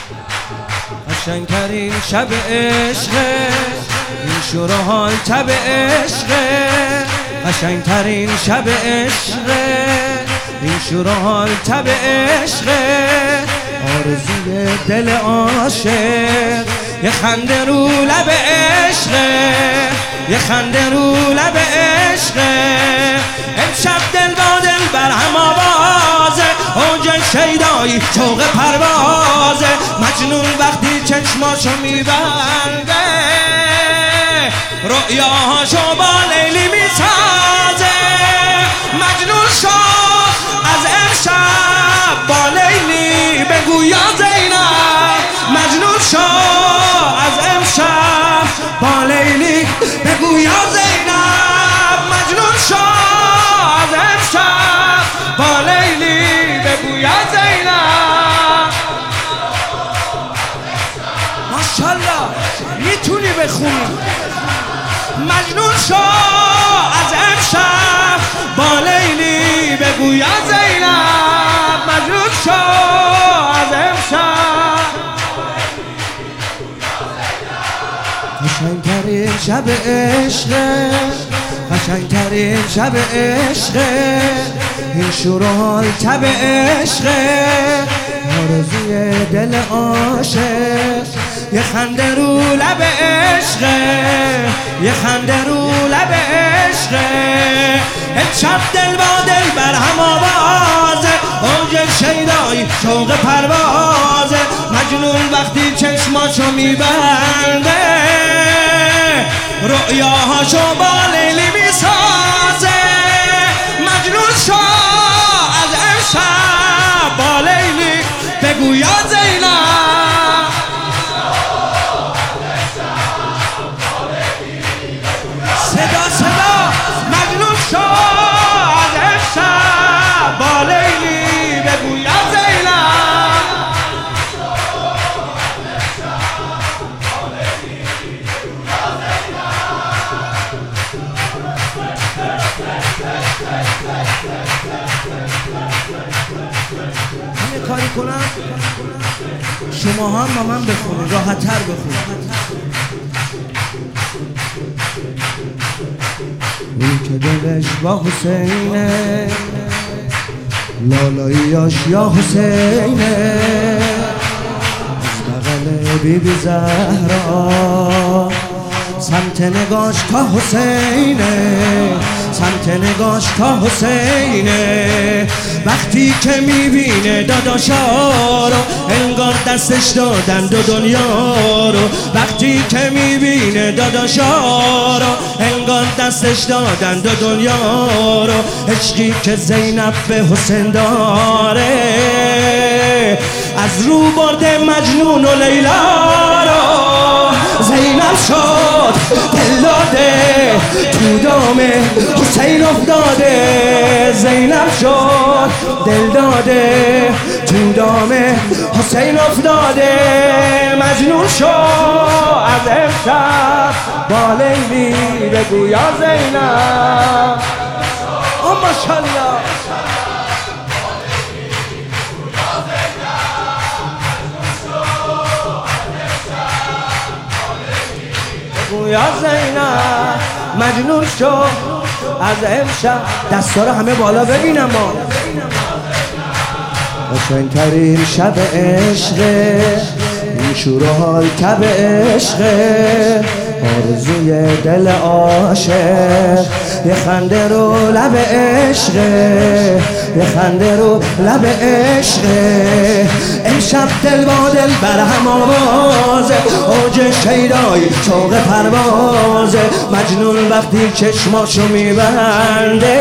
قشنگترین شب عشقه، این شور و حال تب عشقه. قشنگترین شب عشقه، این شور و حال تب عشقه. آرزوی دل عاشق، یه خنده رو لب عشقه، یه خنده رو لب عشقه. امشب دل با دل بر هم آوازه، اوج شیدایی شوق پروازه. مجنون وقتی چشماشو میبنده، رؤیاهاشو با لیلی میسازه. مجنون شو از امشب با لیلی بگو یا زینب. مجنون شو از امشب با لیلی بگو یا زینب. مجنون شو از امشب با لیلی بگو یا زینب. ماشاءالله میتونی بخونی. مجنون شو از امشب با لیلی بگو یا زینب. مجنون شو از امشب. قشنگترین شب عشقه، قشنگترین شب عشقه. این شور و حال تب عشقه. آرزوی دل عاشق، یه خنده رو لب عشقه، یه خنده رو لب عشقه. امشب دل با دل بر هم آوازه، اوج شیدایی شوق پروازه. مجنون وقتی چشماشو میبنده، رؤیاهاشو با لیلی میسازه. مجنون شو از امشب با لیلی بگو یا زینب. صدا صدا. مجنون شو از امشب با لیلی بگو یا زینب. من یه کاری کنم شما هم با من بخونید، راحت تر بخونید. این که دلش با حسینه، لالاییاش یا حسینه. از بغل بیبی زهرا سمت نگاش تا حسینه، سمت نگاش تا حسینه. وقتی که میبینه داداشا رو، انگار دستش دادن دو دنیا رو. وقتی که میبینه داداشا رو، انگار دستش دادن دو دنیا رو. عشقی که زینب به حسین داره، از رو برده مجنون و لیلا رو. زینب شد دل داده، تو دام حسین افتاده. زینب شد دل داده، تو دام حسین افتاده. مجنون شو از امشب با لیلی بگو یا زینب. ماشاءالله. یا زینب. مجنون شو از امشب. دستا رو همه بالا ببینم. ما قشنگترین شب عشقه، این شور و حال تب عشقه. آرزوی دل عاشق، یه خنده رو لب عشقه، یه خنده رو لب عشقه. امشب دل با دل بر هم آوازه، اوج شیدایی شوق پروازه. مجنون وقتی چشماشو میبنده،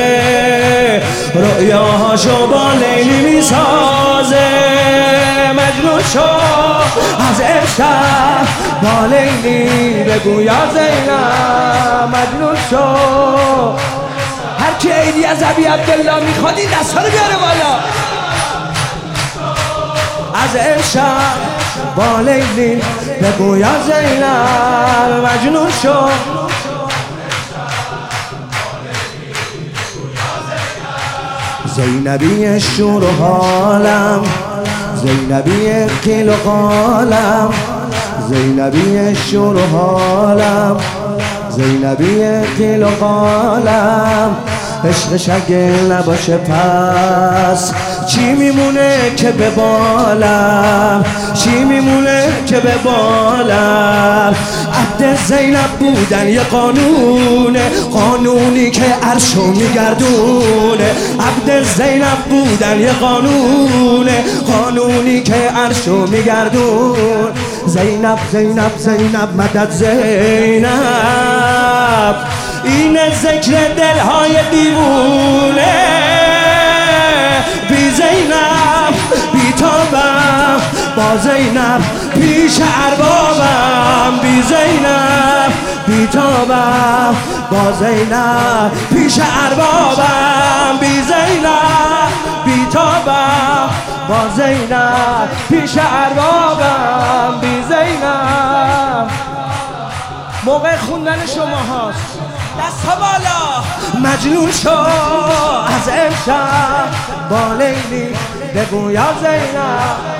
رؤیاهاشو با لیلی میسازه. مجنون شو از امشب با لیلی بگو یا زینب. مجنون شو. هر کی عیدی از ابی عبدالله میخواد این دستا رو بیاره بالا. از امشب با لیلی بگو یا زینب. مجنون شو. زینبی شور و حالم، زینبی قیل و قالم، زینبی شور و حالم، زینبی قیل و قالم. عشقش اگه نباشه پس چی میمونه که به بالم، چی میمونه که به بالم. عبد زینب بودن یه قانونه، قانونی که عرشو میگردونه. عبد زینب بودن یه قانونه، قانونی که عرشو میگردون. زینب زینب زینب مدد زینب، این ذکر دلهای دیوونه. بی زینب بی تابم، با زینب پیش اربابم. بی زینب بی تابم، با زینب پیش اربابم. بی زینب بی تابم، با زینب پیش اربابم. بی زینب موقع خوندن شما هاست، دست ها بالا. مجنون شو از امشب با لیلی بگو یا زینب.